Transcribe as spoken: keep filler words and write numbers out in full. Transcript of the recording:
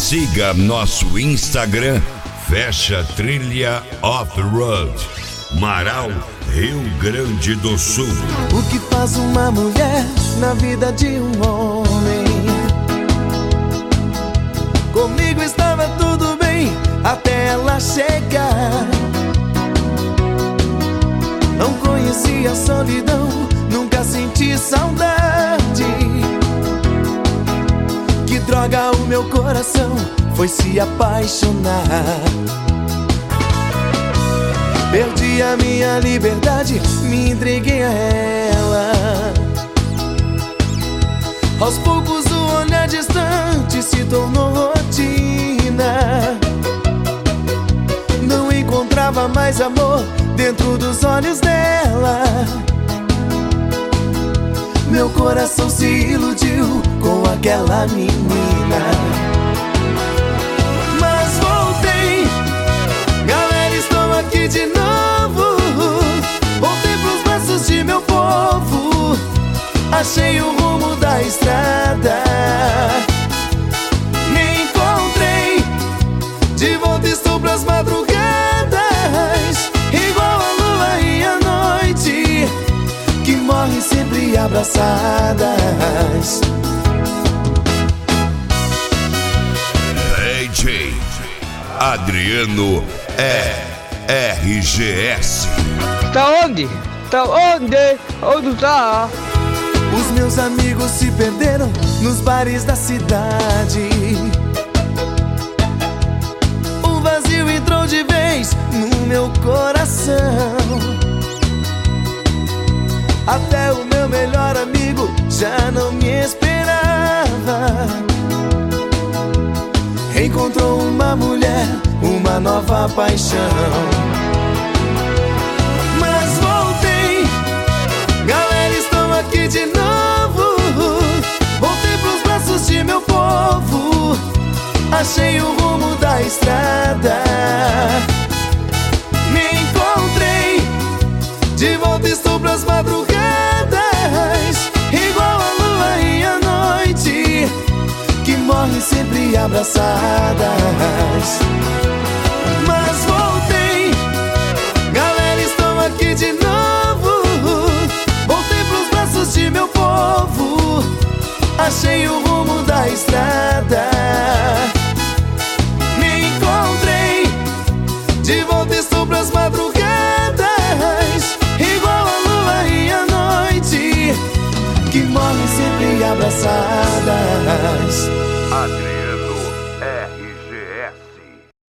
Siga nosso Instagram, Fecha Trilha Off-Road, Marau, Rio Grande do Sul. O que faz uma mulher na vida de um homem? Comigo estava tudo bem até ela chegar. Não conhecia a solidão, nunca senti saudade. Que droga, o meu coração foi se apaixonar. Perdi a minha liberdade, me entreguei a ela. Aos poucos o olhar distante se tornou rotina. Não encontrava mais amor dentro dos olhos dela. Meu coração se iludiu com aquela menina. Mas voltei, galera, estou aqui de novo. Voltei pros braços de meu povo. Achei o rumo da estrada. Me encontrei, de volta estou pras madrugadas. Igual a lua e a noite, que morrem sempre abraçadas. D J Adriano é R G S. Tá onde? Tá onde? Onde tá? Os meus amigos se perderam nos bares da cidade. O vazio entrou de vez no meu coração. Até o meu melhor amigo já não me esperava. Encontrou uma mulher, uma nova paixão. Mas voltei, galera, estou aqui de novo. Voltei pros braços de meu povo. Achei o rumo da estrada. Me encontrei, de volta estou pras madrugadas. Igual a lua e a noite, que morrem sempre abraçadas. Mas voltei, galera, estou aqui de novo. Voltei pros braços de meu povo. Achei o rumo da estrada. Me encontrei, de volta estou pras madrugadas. Igual a lua e a noite, que morrem sempre abraçadas.